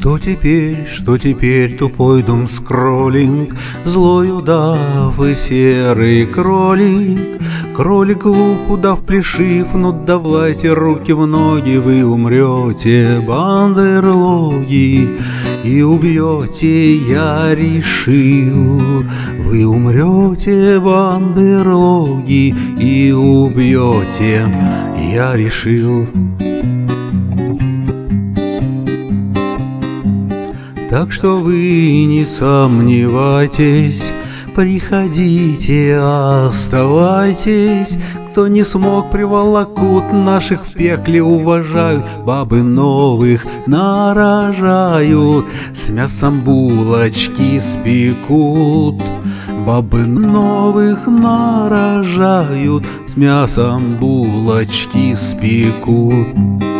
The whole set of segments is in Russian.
Что теперь, тупой думскроллинг, злой удав и серый кролик? Кролик глуп, удав плешив, ну давайте руки в ноги, вы умрете, бандерлоги, и убьете, я решил. Вы умрете, бандерлоги, и убьете, я решил. Так что вы не сомневайтесь, приходите, оставайтесь. Кто не смог, приволокут, наших в пекле уважают, бабы новых нарожают, с мясом булочки спекут. Бабы новых нарожают, с мясом булочки спекут.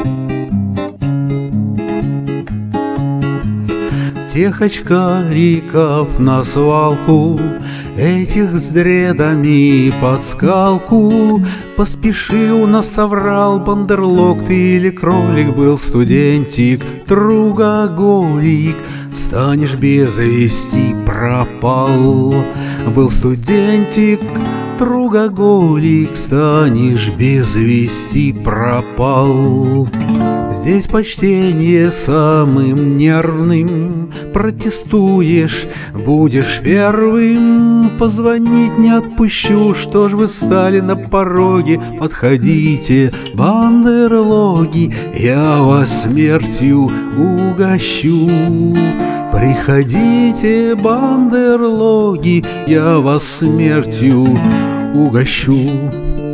Тех очкариков на свалку, этих с дредами под скалку. Поспеши, у нас соврал бандерлог, ты или кролик, был студентик, другоголик. Станешь без вести, пропал. Был студентик, другоголик, станешь без вести, пропал. Здесь почтение самым нервным, протестуешь, будешь первым. Позвонить не отпущу, что ж вы стали на пороге? Подходите, бандерлоги, я вас смертью угощу. Приходите, бандерлоги, я вас смертью угощу.